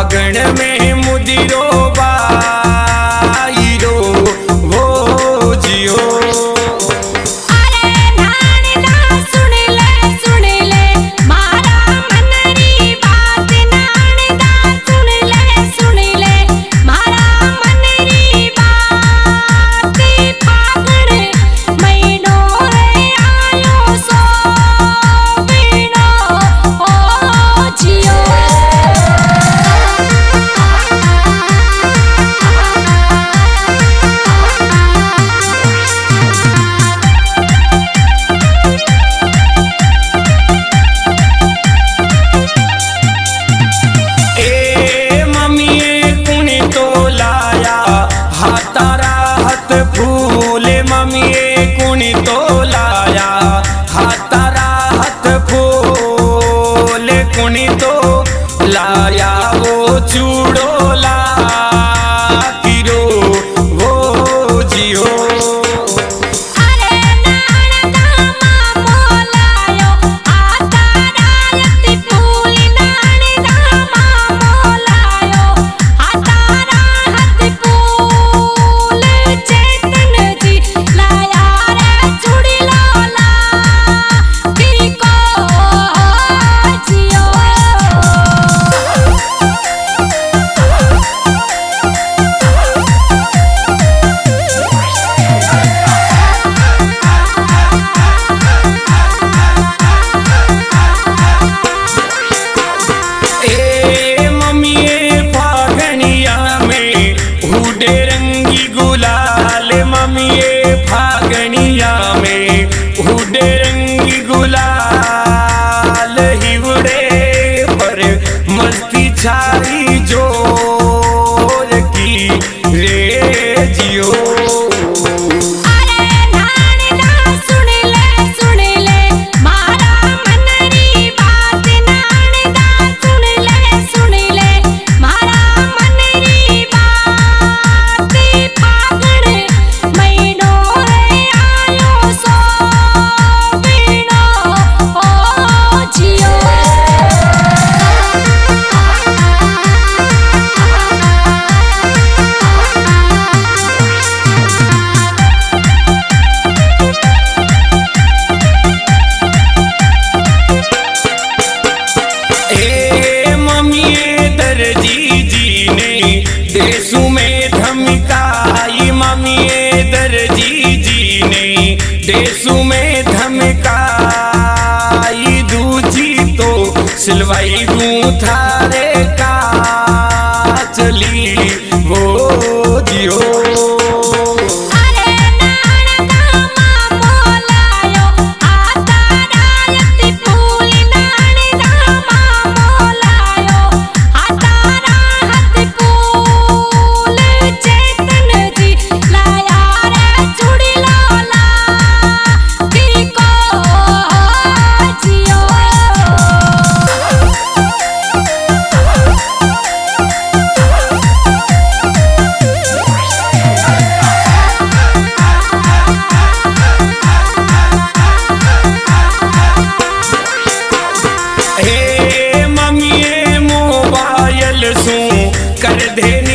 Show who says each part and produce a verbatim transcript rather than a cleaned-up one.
Speaker 1: फागण में मुदिरो बाईरो वो जियो। फूले मम्मी कुणी तो लाया हातारा हाथ फूले कुणी तो लाया वो चूड़ोला किरो वो जियो। फागणिया में उड़े रंगी गुलाल हिवड़े पर मस्ती छाई जोर की रे जियो। देसू में धमकाई मम्मी दर्जी जी ने देसू में धमकाई दूजी तो सिलवाई गूंथारे का चली वो जियो। कर देनी